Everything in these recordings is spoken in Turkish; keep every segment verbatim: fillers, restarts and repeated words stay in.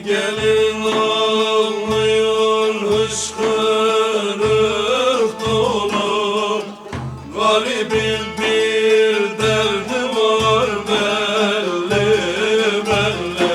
Gelin ağlıyor hışkırık dolu, garibin bir derdi var belli belli.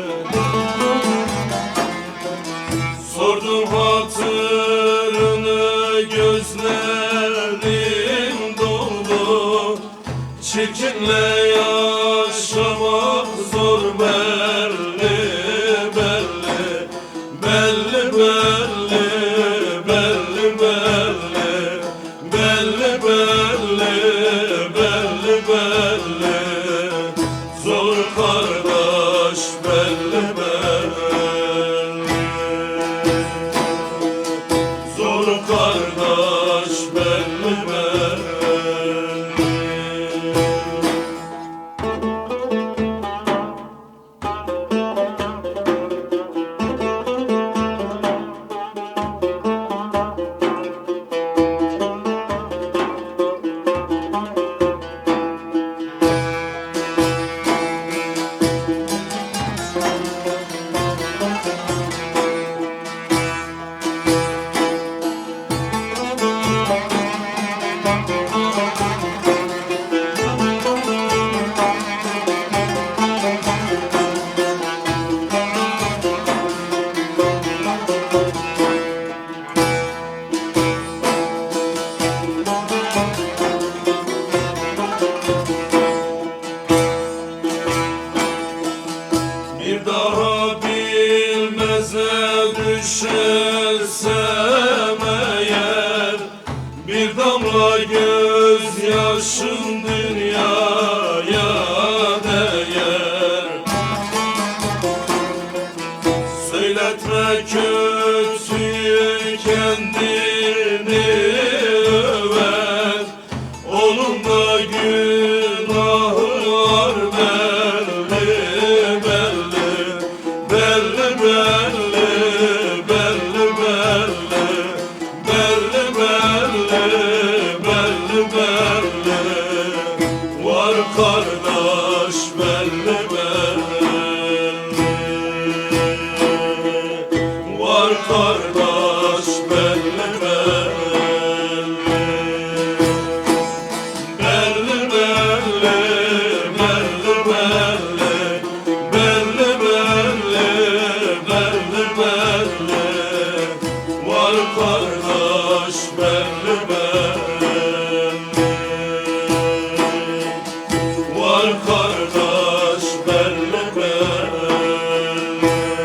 Sordum hatırını, gözlerim dolu, çirkinle yaşamak zor belli belli, belli belli, belli belli, belli belli, belli belli, zor kardeş belli belli, zor kardeş belli belli. Bir daha bilmeze düşersem eğer, bir damla gözyaşın dünyaya değer. Söyletme kötüyü kendini över, onun da günahı var belli belli, belli belli, belli belli, belli belli, belli belli, var kardeş belli belli, var kardeş belli belli, belli belli, belli belli, belli belli, belli belli, var kardeş belli belli, var kardeş belli belli,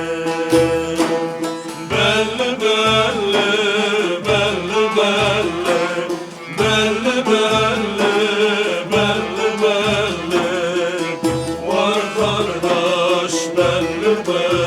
belli belli, belli belli, belli belli, belli belli, var kardeş belli belli.